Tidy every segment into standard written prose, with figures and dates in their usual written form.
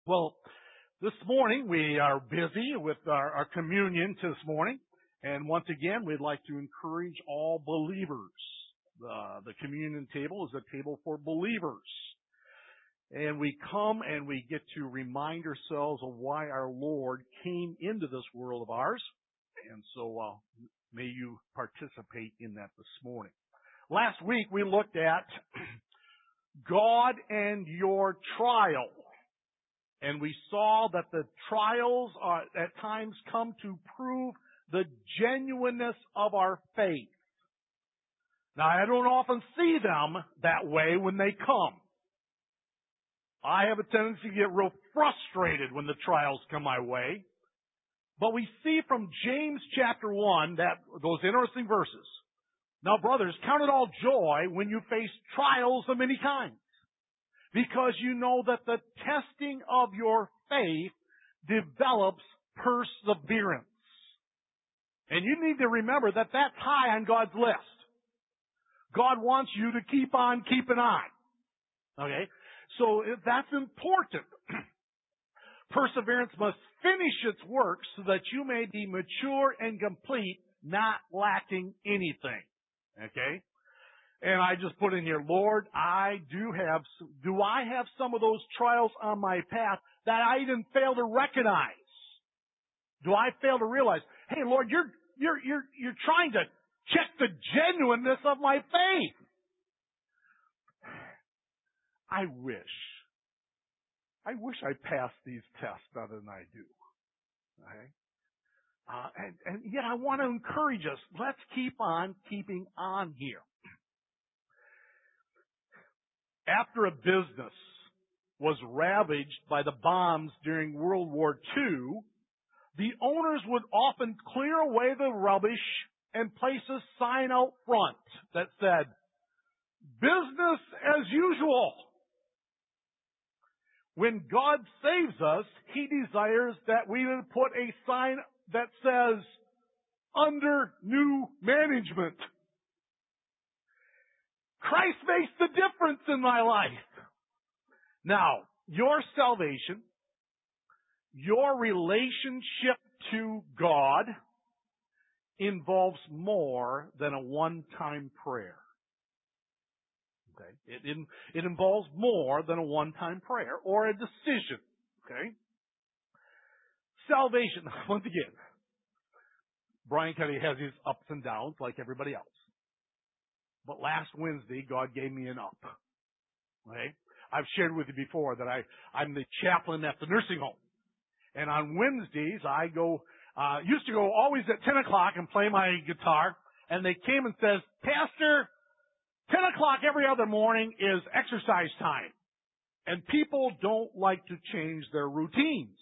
Well, this morning we are busy with our communion this morning. And once again, we'd like to encourage all believers. The communion table is a table for believers. And we come and we get to remind ourselves of why our Lord came into this world of ours. And so may you participate in that this morning. Last week we looked at God and your trial. And we saw that the trials at times come to prove the genuineness of our faith. Now, I don't often see them that way when they come. I have a tendency to get real frustrated when the trials come my way. But we see from James chapter 1 those interesting verses. Now, brothers, count it all joy when you face trials of many kinds, because you know that the testing of your faith develops perseverance. And you need to remember that that's high on God's list. God wants you to keep on keeping on. Okay? So that's important. Perseverance must finish its work so that you may be mature and complete, not lacking anything. Okay? And I just put in here, Lord, do I have some of those trials on my path that I even fail to recognize? Do I fail to realize, hey, Lord, you're trying to check the genuineness of my faith? I wish I passed these tests better than I do. Okay? And yet I want to encourage us. Let's keep on keeping on here. After a business was ravaged by the bombs during World War II, the owners would often clear away the rubbish and place a sign out front that said, "Business as usual." When God saves us, He desires that we would put a sign that says, "Under new management." Christ makes the difference in my life. Now, your salvation, your relationship to God involves more than a one-time prayer. Okay? It involves more than a one-time prayer or a decision. Okay? Salvation, once again, Brian Cuddy has his ups and downs like everybody else. But last Wednesday, God gave me an up. Okay? I've shared with you before that I'm the chaplain at the nursing home. And on Wednesdays, I used to go always at 10 o'clock and play my guitar. And they came and says, "Pastor, 10 o'clock every other morning is exercise time. And people don't like to change their routines.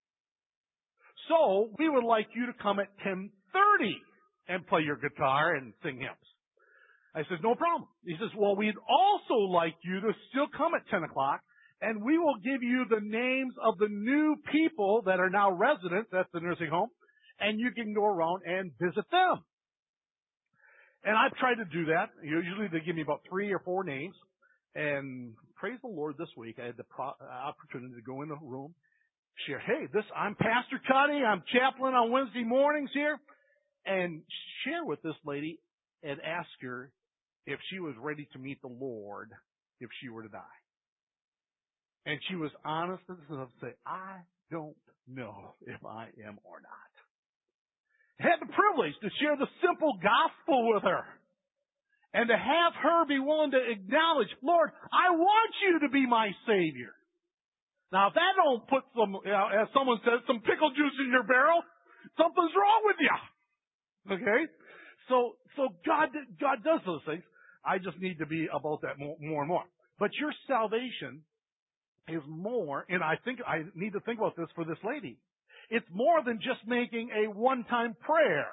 So we would like you to come at 10:30 and play your guitar and sing hymns." I said, "No problem." He says, "Well, we'd also like you to still come at 10 o'clock, and we will give you the names of the new people that are now residents at the nursing home, and you can go around and visit them." And I've tried to do that. Usually they give me about 3 or 4 names. And praise the Lord, this week I had the opportunity to go in the room, share, "Hey, I'm Pastor Cuddy. I'm chaplain on Wednesday mornings here," and share with this lady and ask her if she was ready to meet the Lord if she were to die. And she was honest enough to say, "I don't know if I am or not." I had the privilege to share the simple gospel with her and to have her be willing to acknowledge, "Lord, I want you to be my Savior." Now, if that don't put as someone says, some pickle juice in your barrel, something's wrong with you. Okay? So God does those things. I just need to be about that more and more. But your salvation is more, and I think I need to think about this for this lady. It's more than just making a one-time prayer.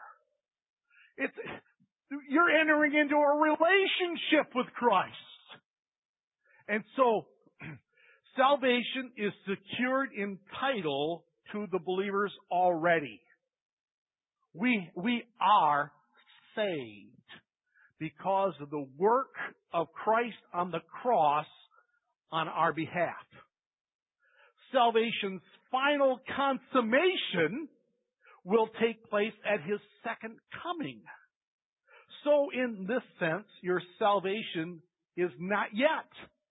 You're entering into a relationship with Christ. And so, salvation is secured in title to the believers already. We are saved because of the work of Christ on the cross on our behalf. salvation's final consummation will take place at His second coming. So in this sense, your salvation is not yet.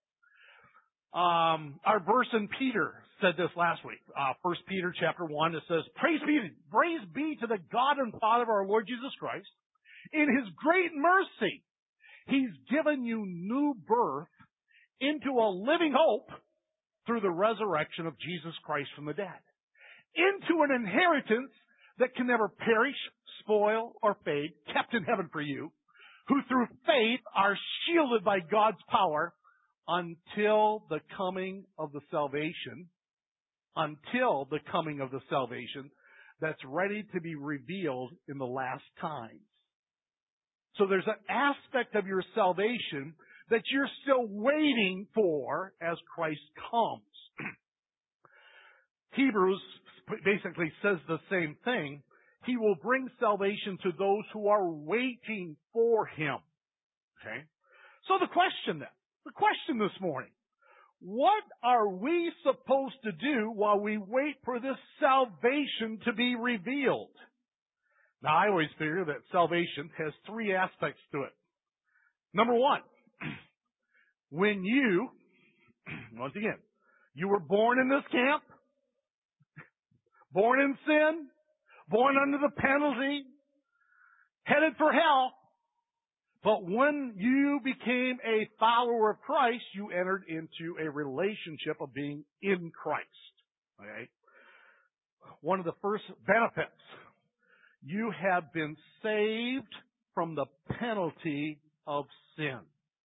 Our verse in Peter said this last week. 1 Peter chapter 1, it says, Praise be to the God and Father of our Lord Jesus Christ. In His great mercy, He's given you new birth into a living hope through the resurrection of Jesus Christ from the dead. Into an inheritance that can never perish, spoil, or fade, kept in heaven for you, who through faith are shielded by God's power until the coming of the salvation, that's ready to be revealed in the last times. So there's an aspect of your salvation that you're still waiting for as Christ comes. Hebrews basically says the same thing. He will bring salvation to those who are waiting for Him. Okay? So the question this morning, what are we supposed to do while we wait for this salvation to be revealed? Now, I always figure that salvation has three aspects to it. Number one, when you, once again, you were born in this camp, born in sin, born under the penalty, headed for hell. But when you became a follower of Christ, you entered into a relationship of being in Christ. Okay? One of the first benefits, you have been saved from the penalty of sin.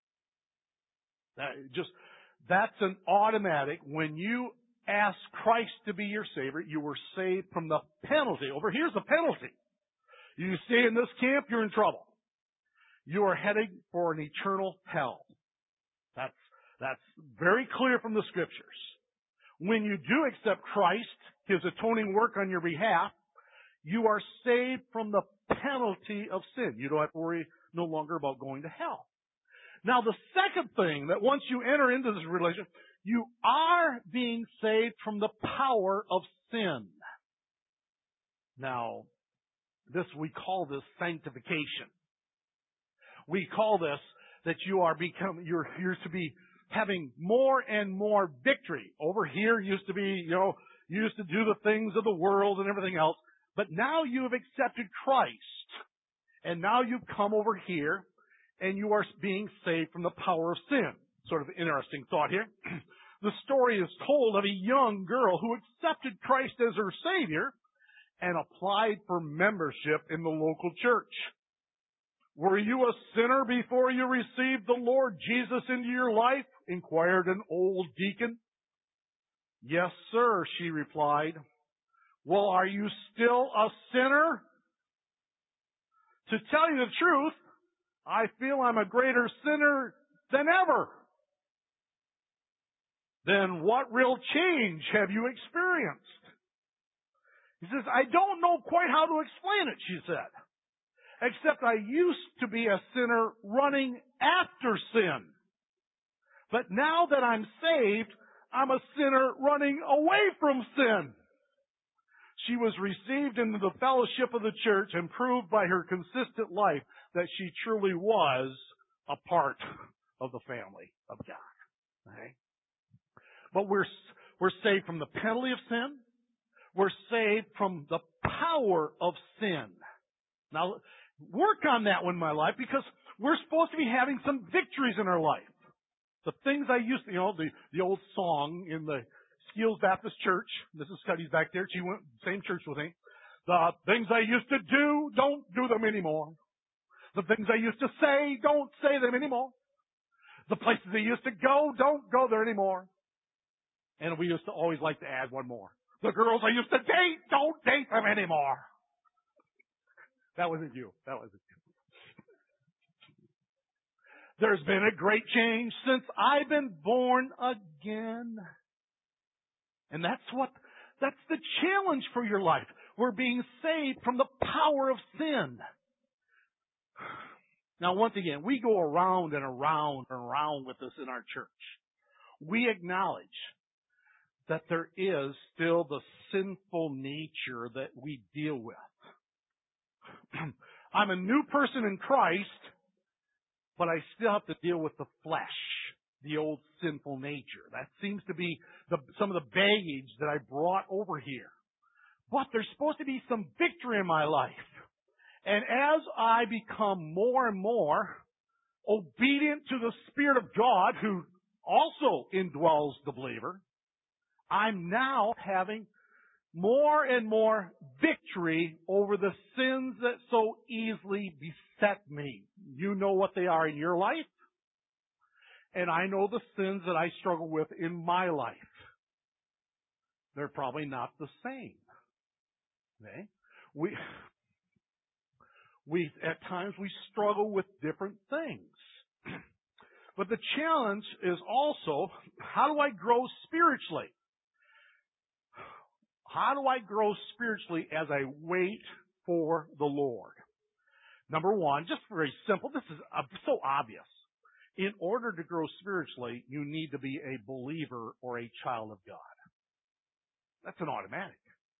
That's an automatic. When you ask Christ to be your Savior, you were saved from the penalty. Over here's the penalty. You stay in this camp, you're in trouble. You are heading for an eternal hell. That's very clear from the Scriptures. When you do accept Christ, His atoning work on your behalf, you are saved from the penalty of sin. You don't have to worry no longer about going to hell. Now, the second thing, that once you enter into this relationship, you are being saved from the power of sin. Now, we call this sanctification. We call this that you're to be having more and more victory. Over here used to be, you used to do the things of the world and everything else. But now you have accepted Christ. And now you've come over here and you are being saved from the power of sin. Sort of an interesting thought here. The story is told of a young girl who accepted Christ as her Savior and applied for membership in the local church. Were you a sinner before you received the Lord Jesus into your life? Inquired an old deacon. Yes, sir, she replied. Well, are you still a sinner? To tell you the truth, I feel I'm a greater sinner than ever. Then what real change have you experienced? He says, I don't know quite how to explain it, she said. Except I used to be a sinner running after sin. But now that I'm saved, I'm a sinner running away from sin. She was received into the fellowship of the church and proved by her consistent life that she truly was a part of the family of God. Okay? But we're saved from the penalty of sin. We're saved from the power of sin. Now, work on that one in my life, because we're supposed to be having some victories in our life. The things I used to, the old song in the Skeels Baptist Church. Mrs. Scuddy's back there. She went same church with me. The things I used to do, don't do them anymore. The things I used to say, don't say them anymore. The places I used to go, don't go there anymore. And we used to always like to add one more. The girls I used to date, don't date them anymore. That wasn't you. That wasn't you. There's been a great change since I've been born again. And that's the challenge for your life. We're being saved from the power of sin. Now, once again, we go around and around and around with this in our church. We acknowledge that there is still the sinful nature that we deal with. I'm a new person in Christ, but I still have to deal with the flesh, the old sinful nature. That seems to be some of the baggage that I brought over here. But there's supposed to be some victory in my life. And as I become more and more obedient to the Spirit of God, who also indwells the believer, I'm now having more and more victory over the sins that so easily beset me. You know what they are in your life, and I know the sins that I struggle with in my life. They're probably not the same. Okay? We at times we struggle with different things. But the challenge is also, how do I grow spiritually? How do I grow spiritually as I wait for the Lord? Number one, just very simple, this is so obvious. In order to grow spiritually, you need to be a believer or a child of God. That's an automatic.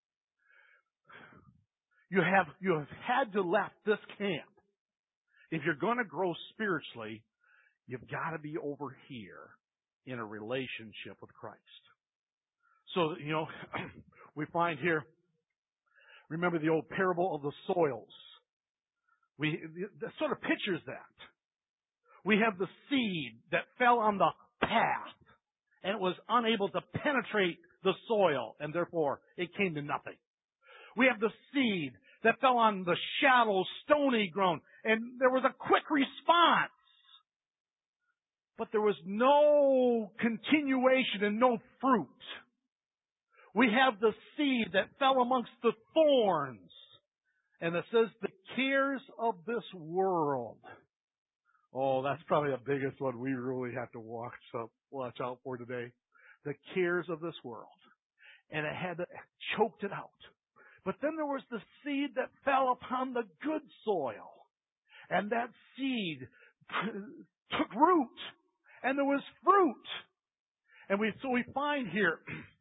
You have had to left this camp. If you're going to grow spiritually, you've got to be over here in a relationship with Christ. So, we find here, remember the old parable of the soils. That sort of pictures that. We have the seed that fell on the path and it was unable to penetrate the soil, and therefore it came to nothing. We have the seed that fell on the shallow, stony ground, and there was a quick response. But there was no continuation and no fruit. We have the seed that fell amongst the thorns. And it says the cares of this world. Oh, that's probably the biggest one we really have to watch out for today. The cares of this world. And it had choked it out. But then there was the seed that fell upon the good soil. And that seed took root. And there was fruit. And so we find here,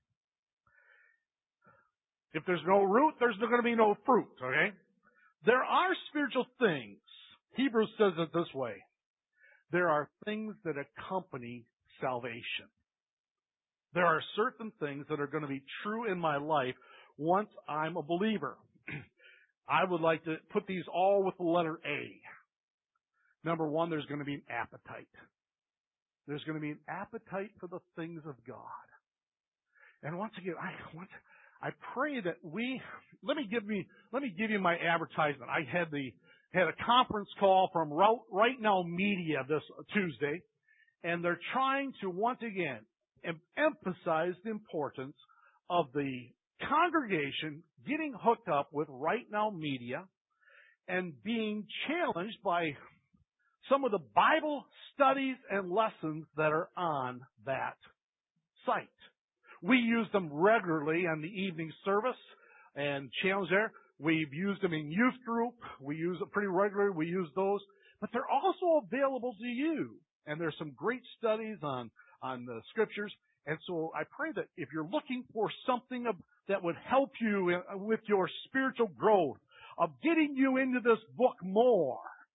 if there's no root, there's going to be no fruit, okay? There are spiritual things. Hebrews says it this way. There are things that accompany salvation. There are certain things that are going to be true in my life once I'm a believer. I would like to put these all with the letter A. Number one, there's going to be an appetite. There's going to be an appetite for the things of God. And once again, I pray that let me give you my advertisement. I had a conference call from Right Now Media this Tuesday, and they're trying to once again emphasize the importance of the congregation getting hooked up with Right Now Media and being challenged by some of the Bible studies and lessons that are on that site. We use them regularly on the evening service and challenge there. We've used them in youth group. We use it pretty regularly. We use those. But they're also available to you. And there's some great studies on the scriptures. And so I pray that if you're looking for something that would help you with your spiritual growth, of getting you into this book more,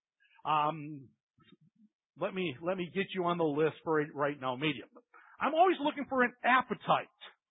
let me get you on the list for Right Now Media. I'm always looking for an appetite.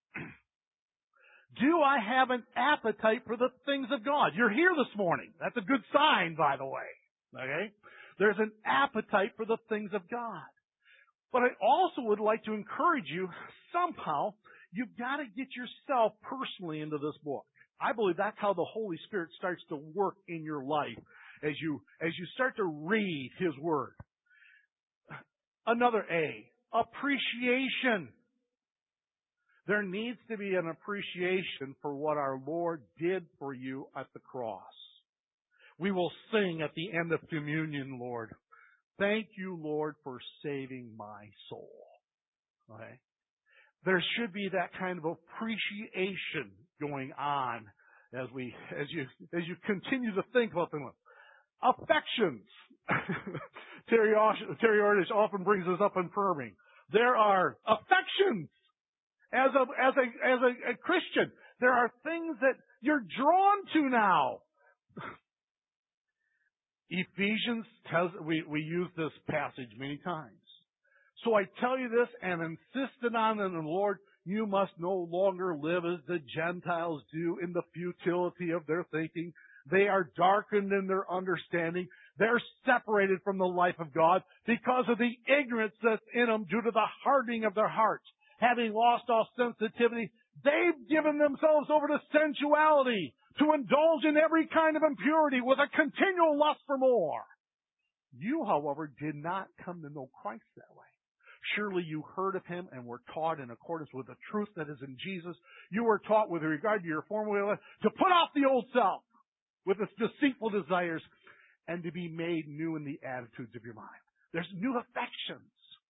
Do I have an appetite for the things of God? You're here this morning. That's a good sign, by the way. Okay? There's an appetite for the things of God. But I also would like to encourage you, somehow, you've got to get yourself personally into this book. I believe that's how the Holy Spirit starts to work in your life as you start to read His Word. Another A, appreciation. There needs to be an appreciation for what our Lord did for you at the cross. We will sing at the end of communion, Lord, thank you, Lord, for saving my soul. Okay? There should be that kind of appreciation going on as you continue to think about them. Affections. Terry Ordish often brings this up in Firming. There are affections. as a Christian. There are things that you're drawn to now. Ephesians tells, we use this passage many times. So I tell you this and insisted on in the Lord, you must no longer live as the Gentiles do in the futility of their thinking. They are darkened in their understanding. They're separated from the life of God because of the ignorance that's in them due to the hardening of their hearts. Having lost all sensitivity, they've given themselves over to sensuality, to indulge in every kind of impurity with a continual lust for more. You, however, did not come to know Christ that way. Surely you heard of Him and were taught in accordance with the truth that is in Jesus. You were taught with regard to your former way of life to put off the old self with its deceitful desires and to be made new in the attitudes of your mind. There's new affections.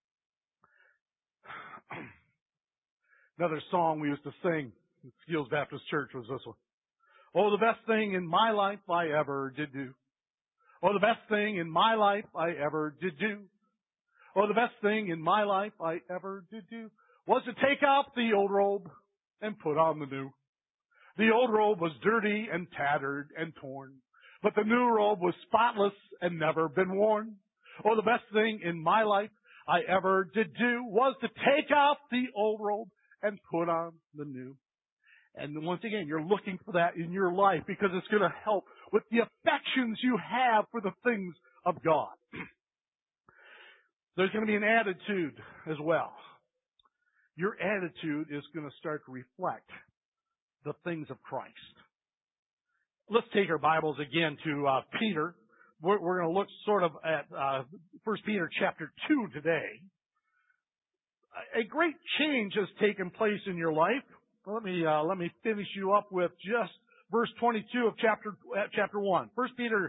Another song we used to sing at Skeels Baptist Church was this one. Oh, the best thing in my life I ever did do. Oh, the best thing in my life I ever did do. Oh, the best thing in my life I ever did do was to take off the old robe and put on the new. The old robe was dirty and tattered and torn, but the new robe was spotless and never been worn. Oh, the best thing in my life I ever did do was to take off the old robe and put on the new. And once again, you're looking for that in your life because it's going to help with the affections you have for the things of God. There's going to be an attitude as well. Your attitude is going to start to reflect the things of Christ. Let's take our Bibles again to Peter. We're going to look sort of at 1 Peter chapter 2 today. A great change has taken place in your life. Let me finish you up with just verse 22 of chapter 1. 1 Peter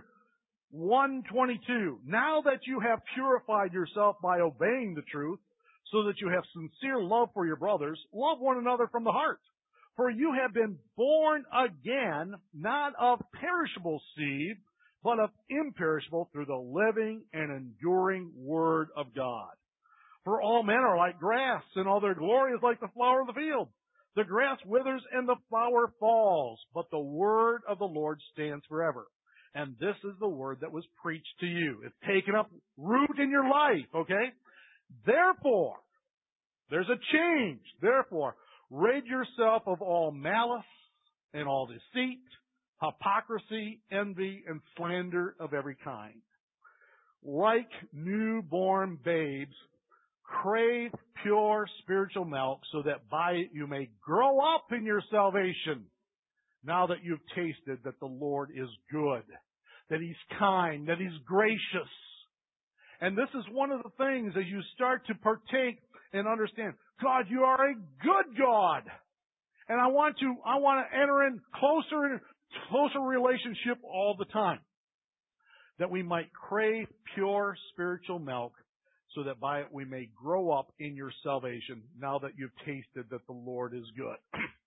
1:22. Now that you have purified yourself by obeying the truth, so that you have sincere love for your brothers, love one another from the heart. For you have been born again, not of perishable seed, but of imperishable through the living and enduring Word of God. For all men are like grass, and all their glory is like the flower of the field. The grass withers and the flower falls, but the word of the Lord stands forever. And this is the word that was preached to you. It's taken up root in your life, okay? Therefore, there's a change. Therefore, rid yourself of all malice and all deceit, hypocrisy, envy, and slander of every kind. Like newborn babes, crave pure spiritual milk so that by it you may grow up in your salvation. Now that you've tasted that the Lord is good, that He's kind, that He's gracious. And this is one of the things as you start to partake and understand, God, you are a good God. And I want to enter in closer relationship all the time. That we might crave pure spiritual milk so that by it we may grow up in your salvation now that you've tasted that the Lord is good.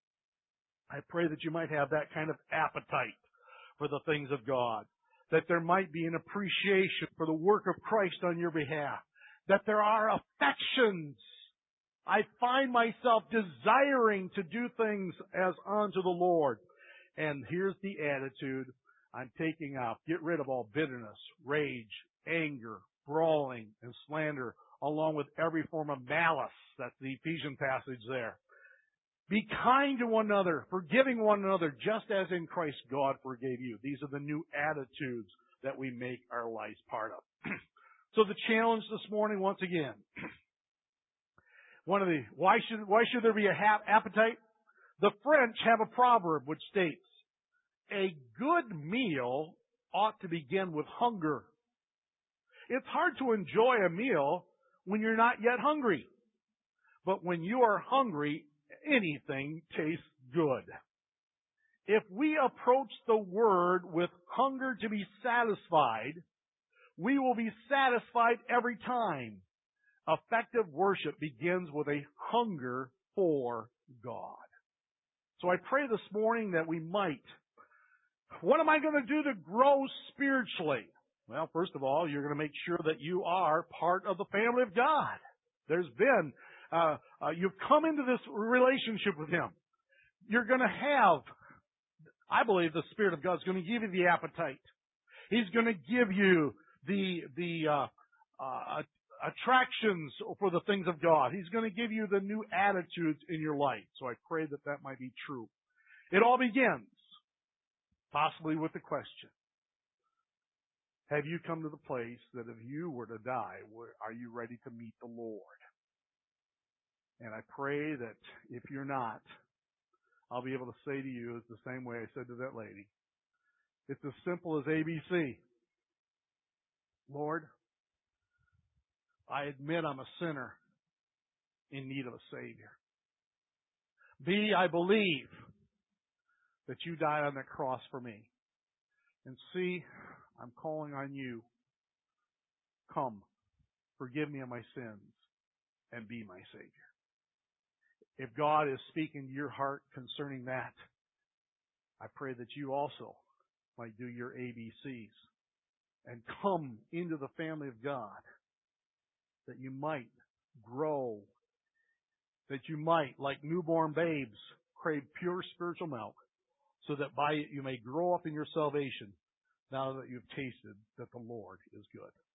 I pray that you might have that kind of appetite for the things of God. That there might be an appreciation for the work of Christ on your behalf. That there are affections. I find myself desiring to do things as unto the Lord. And here's the attitude I'm taking out. Get rid of all bitterness, rage, anger, brawling, and slander, along with every form of malice. That's the Ephesian passage there. Be kind to one another, forgiving one another, just as in Christ God forgave you. These are the new attitudes that we make our lives part of. So the challenge this morning, once again, why should there be a appetite? The French have a proverb which states, a good meal ought to begin with hunger. It's hard to enjoy a meal when you're not yet hungry. But when you are hungry, anything tastes good. If we approach the Word with hunger to be satisfied, we will be satisfied every time. Effective worship begins with a hunger for God. So I pray this morning that we might. What am I going to do to grow spiritually? Well, first of all, you're going to make sure that you are part of the family of God. There's been you've come into this relationship with Him. You're going to have, I believe the Spirit of God is going to give you the appetite. He's going to give you the attractions for the things of God. He's going to give you the new attitudes in your life. So I pray that that might be true. It all begins possibly with the question, have you come to the place that if you were to die, are you ready to meet the Lord? And I pray that if you're not, I'll be able to say to you it's the same way I said to that lady. It's as simple as ABC. Lord, I admit I'm a sinner in need of a Savior. B, I believe that you died on that cross for me. And C, I'm calling on you. Come, forgive me of my sins, and be my Savior. If God is speaking to your heart concerning that, I pray that you also might do your ABCs and come into the family of God, that you might grow, that you might, like newborn babes, crave pure spiritual milk, so that by it you may grow up in your salvation now that you've tasted that the Lord is good.